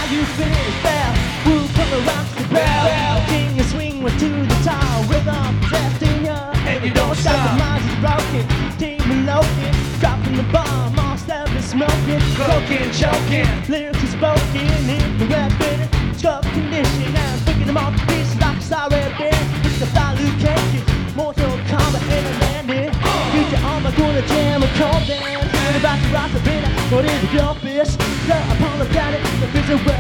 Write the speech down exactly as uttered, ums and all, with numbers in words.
you finish bell. We'll pull around to the bell. King you swing with to the top. Rhythm testing ya. And you don't stop. The mind is broken. Demon loking. Dropping the bomb. All stuff is smoking. Cloaking, choking. Lyrics is spoken in the weapon. Scuff condition. I'm picking them off the pieces like a sorry band. It's the value cake. Mortal Kombat in a landing. Use your armor, gonna jam a cold band. About to rock the beat. What is your fist? Love upon the planet. The physical